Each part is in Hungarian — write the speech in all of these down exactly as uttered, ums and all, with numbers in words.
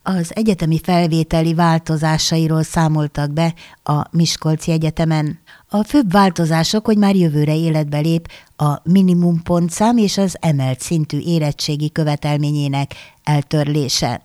Az egyetemi felvételi változásairól számoltak be a Miskolci Egyetemen. A főbb változások, hogy már jövőre életbe lép a minimumpontszám és az emelt szintű érettségi követelményének eltörlése.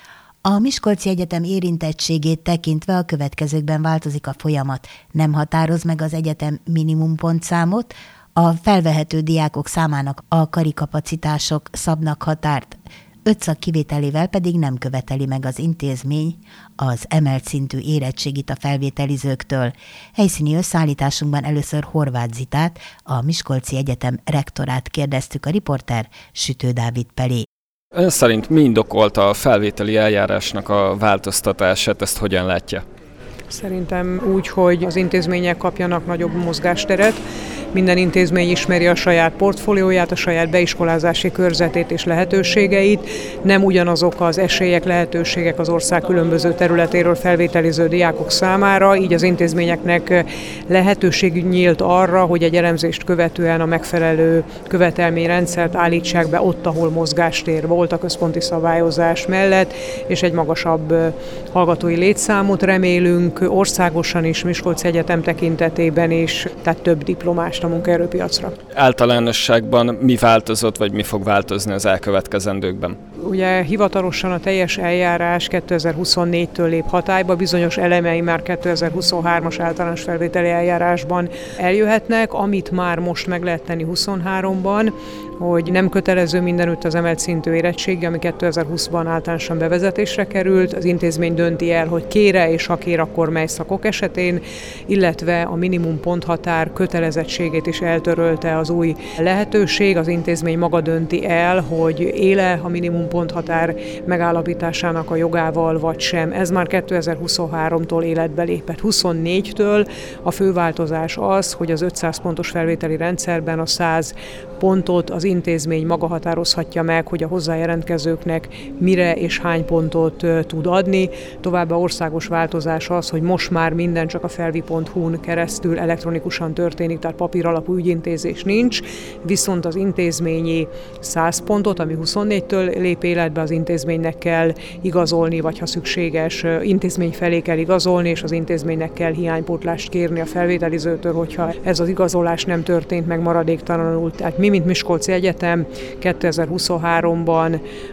A Miskolci Egyetem érintettségét tekintve a következőkben változik a folyamat. Nem határoz meg az egyetem minimumpontszámot, a felvehető diákok számának a karikapacitások szabnak határt, öt szak kivételével pedig nem követeli meg az intézmény az emelt szintű érettségit a felvételizőktől. Helyszíni összeállításunkban először Horváth Zitát, a Miskolci Egyetem rektorát kérdeztük, a riporter Sütő Dávid Pelé. Ön szerint mi indokolta a felvételi eljárásnak a változtatását, ezt hogyan látja? Szerintem úgy, hogy az intézmények kapjanak nagyobb mozgásteret. Minden intézmény ismeri a saját portfólióját, a saját beiskolázási körzetét és lehetőségeit. Nem ugyanazok az esélyek, lehetőségek az ország különböző területéről felvételiző diákok számára, így az intézményeknek lehetőség nyílt arra, hogy egy elemzést követően a megfelelő követelményrendszert állítsák be ott, ahol mozgástér volt a központi szabályozás mellett, és egy magasabb hallgatói létszámot remélünk országosan is, Miskolci Egyetem tekintetében is, tehát több diplomást a munkaerőpiacra. Általánosságban mi változott, vagy mi fog változni az elkövetkezendőkben? Ugye hivatalosan a teljes eljárás kétezer-huszonnégytől lép hatályba, bizonyos elemei már kétezer-huszonhármas általános felvételi eljárásban eljöhetnek, amit már most meg lehet tenni huszonháromban, hogy nem kötelező mindenütt az emelt szintű érettségi, ami kétezer-húszban általánosan bevezetésre került, az intézmény dönti el, hogy kére, és ha kér, akkor mely szakok esetén, illetve a minimum ponthatár kötelezettségét is eltörölte az új lehetőség, az intézmény maga dönti el, hogy éle a minimum ponthatár megállapításának a jogával, vagy sem. Ez már kétezer-huszonháromtól életbe lépett. huszonnégytől a főváltozás az, hogy az ötszáz pontos felvételi rendszerben a száz pontot az intézmény maga határozhatja meg, hogy a hozzájelentkezőknek mire és hány pontot tud adni. Továbbá országos változás az, hogy most már minden csak a felvi pont hu-n keresztül elektronikusan történik, tehát papír alapú ügyintézés nincs, viszont az intézményi száz pontot, ami huszonnégytől lép életbe, az intézménynek kell igazolni, vagy ha szükséges, intézmény felé kell igazolni, és az intézménynek kell hiánypótlást kérni a felvételizőtől, hogyha ez az igazolás nem történt meg maradéktalanul. Tehát mi, mint Miskolci Egyetem kétezer-huszonháromban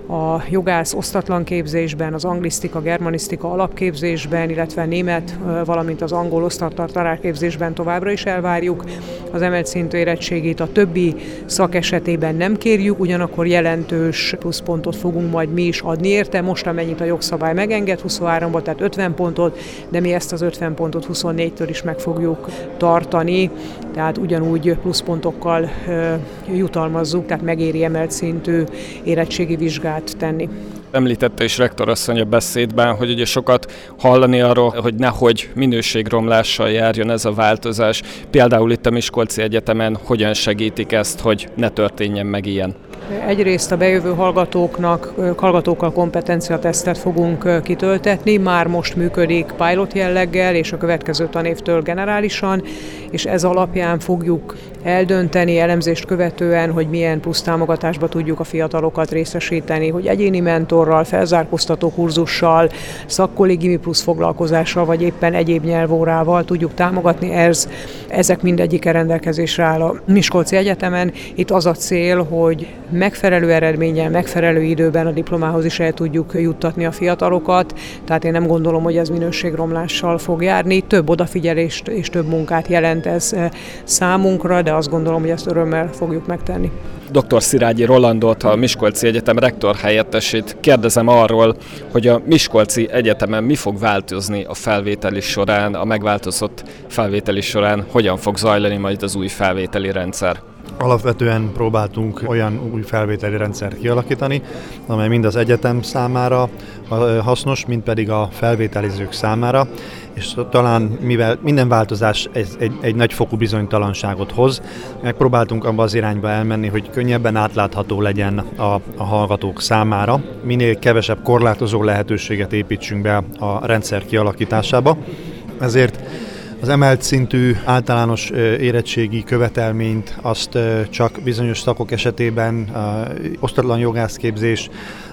a jogász osztatlan képzésben, az anglisztika, germanisztika alapképzésben, illetve német, valamint az angol osztatlan tanárképzésben továbbra is elvárjuk az emelt szintű érettségét. A többi szak esetében nem kérjük, ugyanakkor jelentős pluszpontot fogunk majd mi is adni érte, most amennyit a jogszabály megenged huszonháromban, tehát ötven pontot, de mi ezt az ötven pontot huszonnégytől is meg fogjuk tartani, tehát ugyanúgy pluszpontokkal jutalmazzuk, tehát megéri emelt szintű érettségi vizsgát tenni. Említette is rektorasszony a beszédben, hogy ugye sokat hallani arról, hogy nehogy minőségromlással járjon ez a változás. Például itt a Miskolci Egyetemen hogyan segítik ezt, hogy ne történjen meg ilyen? Egyrészt a bejövő hallgatóknak, hallgatókkal kompetenciatesztet fogunk kitöltetni, már most működik pilot jelleggel, és a következő tanévtől generálisan, és ez alapján fogjuk eldönteni elemzést követően, hogy milyen plusz támogatásba tudjuk a fiatalokat részesíteni, hogy egyéni mentorral, felzárkóztató kurzussal, szakkollégiumi plusz foglalkozással, vagy éppen egyéb nyelvórával tudjuk támogatni. Ez, ezek mindegyike rendelkezésre áll a Miskolci Egyetemen. Itt az a cél, hogy megfelelő eredménnyel, megfelelő időben a diplomához is el tudjuk juttatni a fiatalokat, tehát én nem gondolom, hogy ez minőségromlással fog járni. Több odafigyelést és több munkát jelent ez számunkra, de azt gondolom, hogy ezt örömmel fogjuk megtenni. doktor Szilágyi Rolandot, a Miskolci Egyetem rektor helyettesét kérdezem arról, hogy a Miskolci Egyetemen mi fog változni a felvételi során, a megváltozott felvételi során, hogyan fog zajlani majd az új felvételi rendszer. Alapvetően próbáltunk olyan új felvételi rendszert kialakítani, amely mind az egyetem számára hasznos, mind pedig a felvételizők számára, és talán mivel minden változás egy, egy, egy nagyfokú bizonytalanságot hoz, megpróbáltunk abba az irányba elmenni, hogy könnyebben átlátható legyen a, a hallgatók számára, minél kevesebb korlátozó lehetőséget építsünk be a rendszer kialakításába. Ezért az emelt szintű általános érettségi követelményt azt csak bizonyos szakok esetében osztatlan jogászképzés,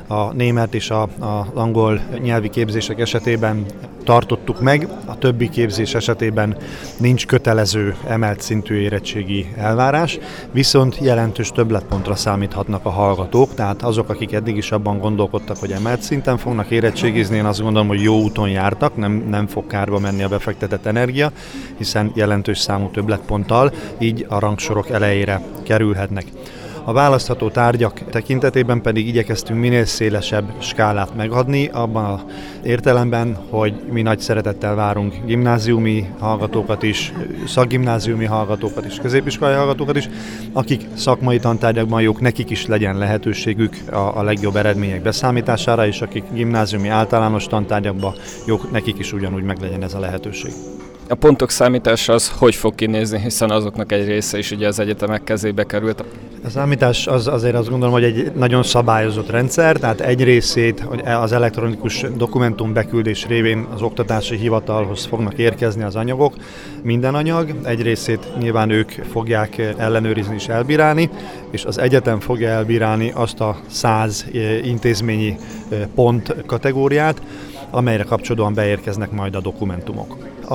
A német és a, a angol nyelvi képzések esetében tartottuk meg, a többi képzés esetében nincs kötelező emelt szintű érettségi elvárás, viszont jelentős többletpontra számíthatnak a hallgatók, tehát azok, akik eddig is abban gondolkodtak, hogy emelt szinten fognak érettségizni, én azt gondolom, hogy jó úton jártak, nem, nem fog kárba menni a befektetett energia, hiszen jelentős számú többletponttal így a rangsorok elejére kerülhetnek. A választható tárgyak tekintetében pedig igyekeztünk minél szélesebb skálát megadni, abban az értelemben, hogy mi nagy szeretettel várunk gimnáziumi hallgatókat is, szakgimnáziumi hallgatókat is, középiskolai hallgatókat is, akik szakmai tantárgyakban jók, nekik is legyen lehetőségük a, a legjobb eredmények beszámítására, és akik gimnáziumi általános tantárgyakban jók, nekik is ugyanúgy meg legyen ez a lehetőség. A pontok számítása az hogy fog kinézni, hiszen azoknak egy része is ugye az egyetemek kezébe került? A számítás az azért azt gondolom, hogy egy nagyon szabályozott rendszer, tehát egy részét az elektronikus dokumentum beküldés révén az oktatási hivatalhoz fognak érkezni az anyagok, minden anyag, egy részét nyilván ők fogják ellenőrizni és elbírálni, és az egyetem fogja elbírálni azt a száz intézményi pont kategóriát, amelyre kapcsolódóan beérkeznek majd a dokumentumok.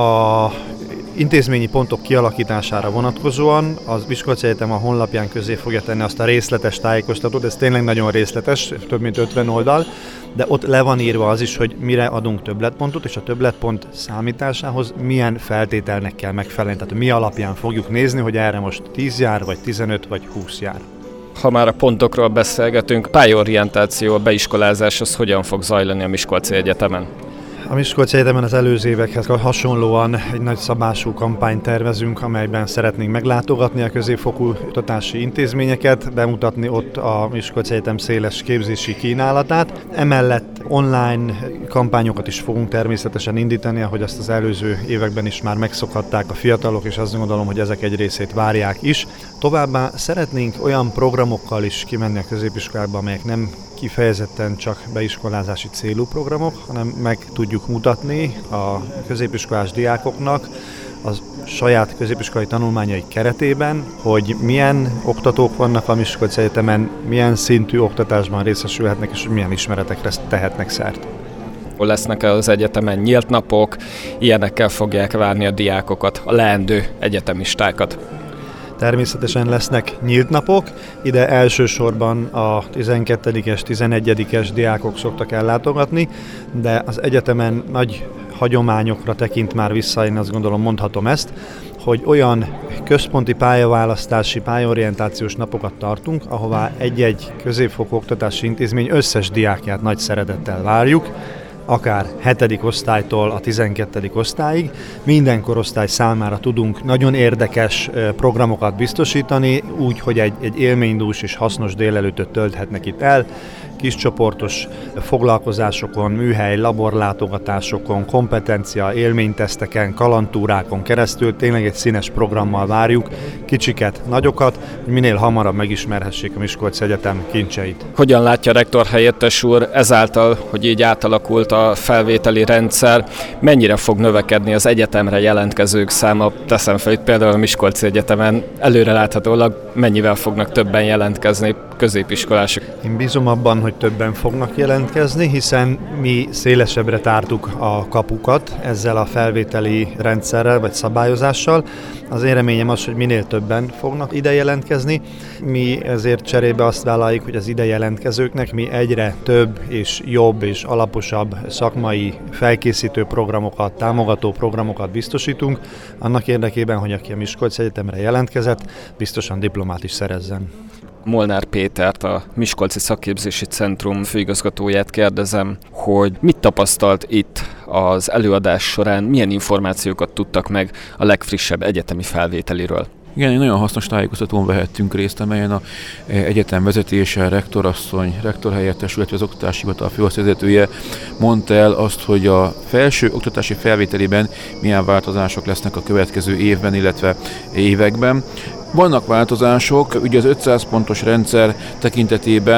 A intézményi pontok kialakítására vonatkozóan az Miskolci Egyetem a honlapján közé fogja tenni azt a részletes tájékoztatót, ez tényleg nagyon részletes, több mint ötven oldal, de ott le van írva az is, hogy mire adunk többletpontot, és a többletpont számításához milyen feltételnek kell megfelelni, tehát mi alapján fogjuk nézni, hogy erre most tíz jár, vagy tizenöt, vagy húsz jár. Ha már a pontokról beszélgetünk, pályaorientáció, a beiskolázás az hogyan fog zajlani a Miskolci Egyetemen? A Miskolci Egyetemen az előző évekhez hasonlóan egy nagy szabású kampányt tervezünk, amelyben szeretnénk meglátogatni a középfokú oktatási intézményeket, bemutatni ott a Miskolci Egyetem széles képzési kínálatát. Emellett online kampányokat is fogunk természetesen indítani, ahogy azt az előző években is már megszokhatták a fiatalok, és azt gondolom, hogy ezek egy részét várják is. Továbbá szeretnénk olyan programokkal is kimenni a középiskolába, amelyek nem kifejezetten csak beiskolázási célú programok, hanem meg tudjuk mutatni a középiskolás diákoknak az saját középiskolai tanulmányai keretében, hogy milyen oktatók vannak a Miskolci Egyetemen, milyen szintű oktatásban részesülhetnek, és milyen ismeretekre tehetnek szert. Hol lesznek az egyetemen nyílt napok, ilyenekkel fogják várni a diákokat, a leendő egyetemistákat. Természetesen lesznek nyílt napok, ide elsősorban a tizenkettedikes, tizenegyedikes diákok szoktak ellátogatni, de az egyetemen nagy hagyományokra tekint már vissza, én azt gondolom mondhatom ezt, hogy olyan központi pályaválasztási, pályaorientációs napokat tartunk, ahová egy-egy középfokú oktatási intézmény összes diákját nagy szeretettel várjuk, akár hetedik osztálytól a tizenkettedik osztályig. Minden korosztály számára tudunk nagyon érdekes programokat biztosítani, úgy, hogy egy, egy élménydús és hasznos délelőttöt tölthetnek itt el, kiscsoportos foglalkozásokon, műhely, laborlátogatásokon, kompetencia, élményteszteken, kalandtúrákon keresztül tényleg egy színes programmal várjuk kicsiket, nagyokat, hogy minél hamarabb megismerhessék a Miskolci Egyetem kincseit. Hogyan látja rektor helyettes úr ezáltal, hogy így átalakult a felvételi rendszer, mennyire fog növekedni az egyetemre jelentkezők száma? Teszem fel itt például a Miskolci Egyetemen előreláthatólag mennyivel fognak többen jelentkezni középiskolások? Én bízom abban, hogy többen fognak jelentkezni, hiszen mi szélesebbre tártuk a kapukat ezzel a felvételi rendszerrel vagy szabályozással. Az én reményem az, hogy minél többen fognak ide jelentkezni. Mi ezért cserébe azt vállaljuk, hogy az ide jelentkezőknek mi egyre több és jobb és alaposabb szakmai felkészítő programokat, támogató programokat biztosítunk, annak érdekében, hogy aki a Miskolci Egyetemre jelentkezett, biztosan diplomát is szerezzen. Molnár Pétert, a Miskolci Szakképzési Centrum főigazgatóját kérdezem, hogy mit tapasztalt itt az előadás során, milyen információkat tudtak meg a legfrissebb egyetemi felvételiről? Igen, egy nagyon hasznos tájékoztatón vehettünk részt, amelyen a egyetem vezetése, rektorasszony, rektorhelyettes, illetve az oktatási hivatal főosztályvezetője mondta el azt, hogy a felső oktatási felvételében milyen változások lesznek a következő évben, illetve években. Vannak változások, ugye az ötszáz pontos rendszer tekintetében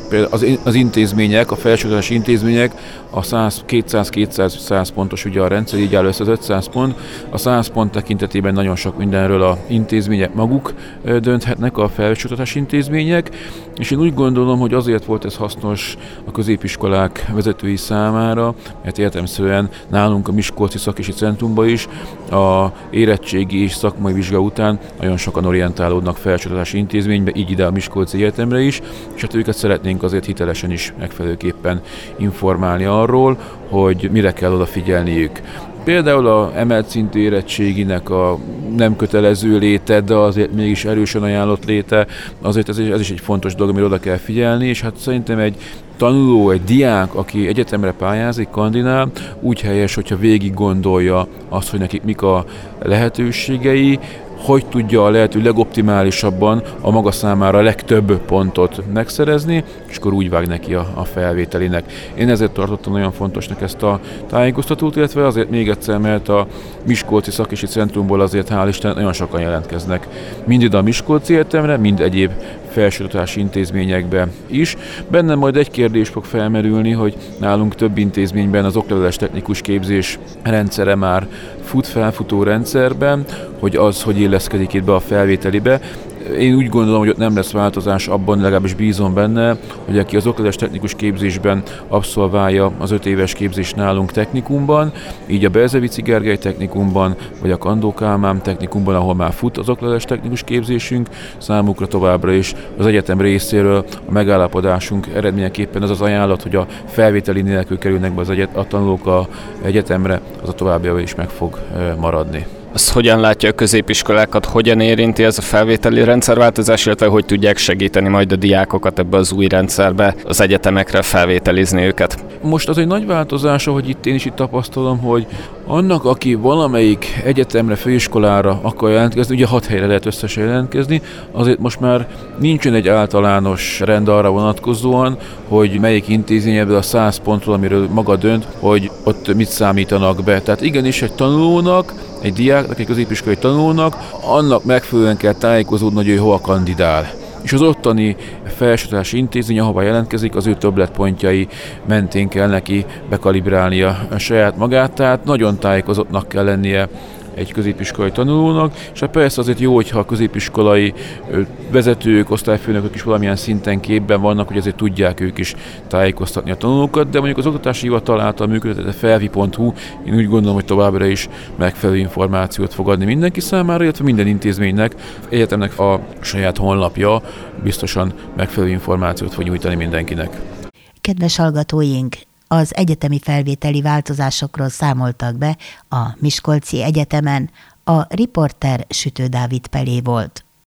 Az, az intézmények, a felsőoktatási intézmények a száz, kétszáz, kétszáz, száz pontos ugye a rendszer, így áll össze az ötszáz pont. A száz pont tekintetében nagyon sok mindenről a intézmények maguk dönthetnek, a felsőoktatási intézmények, és én úgy gondolom, hogy azért volt ez hasznos a középiskolák vezetői számára, mert értelemszerűen nálunk a Miskolci Szakési Centrumban is a érettségi és szakmai vizsga után nagyon sokan orientálódnak felsőoktatási intézménybe, így ide a Miskolci Egyetemre is, és hát őket szeretnénk azért hitelesen is megfelelőképpen informálni arról, hogy mire kell odafigyelniük. Például a emelt szintű érettséginek a nem kötelező léte, de azért mégis erősen ajánlott léte, azért ez, ez is egy fontos dolog, amire oda kell figyelni, és hát szerintem egy tanuló, egy diák, aki egyetemre pályázik, kandidál, úgy helyes, hogyha végig gondolja azt, hogy nekik mik a lehetőségei, hogy tudja a lehető legoptimálisabban a maga számára a legtöbb pontot megszerezni, és akkor úgy vág neki a, a felvételinek. Én ezért tartottam nagyon fontosnak ezt a tájékoztatót, illetve azért még egyszer, mert a Miskolci Szakési Centrumból azért hál' Isten nagyon sokan jelentkeznek. Mind ide a Miskolci Egyetemre, mind egyéb felsőoktatási intézményekbe is. Bennem majd egy kérdés fog felmerülni, hogy nálunk több intézményben az okleveles technikus képzés rendszere már fut felfutó rendszerben, hogy az, hogy illeszkedik itt be a felvételibe. Én úgy gondolom, hogy ott nem lesz változás, abban legalábbis bízom benne, hogy aki az okleveles technikus képzésben abszolválja az öt éves képzést nálunk technikumban, így a Berzevici Gergely technikumban, vagy a Kandó Kálmán technikumban, ahol már fut az okleveles technikus képzésünk, számukra továbbra is az egyetem részéről a megállapodásunk eredményeképpen az az ajánlat, hogy a felvételi nélkül kerülnek be az egyet, a tanulók az egyetemre, az a továbbiakban is meg fog maradni. Azt hogyan látja a középiskolákat, hogyan érinti ez a felvételi rendszerváltozás, illetve hogy tudják segíteni majd a diákokat ebbe az új rendszerbe, az egyetemekre felvételizni őket? Most az egy nagy változás, ahogy itt én is itt tapasztalom, hogy annak, aki valamelyik egyetemre, főiskolára akar jelentkezni, ugye hat helyre lehet összesen jelentkezni, azért most már nincsen egy általános rend arra vonatkozóan, hogy melyik intézmény ebből a száz pontról, amiről maga dönt, hogy ott mit számítanak be. Tehát igenis egy tanulónak, egy diáknak, egy középiskolai tanulónak, annak megfelelően kell tájékozódni, hogy ő hova kandidál. És az ottani felsőoktatási intézmény, ahova jelentkezik, az ő többletpontjai mentén kell neki bekalibrálnia a saját magát, tehát nagyon tájékozottnak kell lennie egy középiskolai tanulónak, és hát persze azért jó, hogyha a középiskolai vezetők, osztályfőnökök is valamilyen szinten képben vannak, hogy azért tudják ők is tájékoztatni a tanulókat, de mondjuk az Oktatási Hivatal által működtetett felvi pont hu, én úgy gondolom, hogy továbbra is megfelelő információt fog adni mindenki számára, illetve minden intézménynek, egyetemnek a saját honlapja biztosan megfelelő információt fog nyújtani mindenkinek. Kedves hallgatóink! Az egyetemi felvételi változásokról számoltak be a Miskolci Egyetemen, a riporter Sütő Dávid Pelé volt.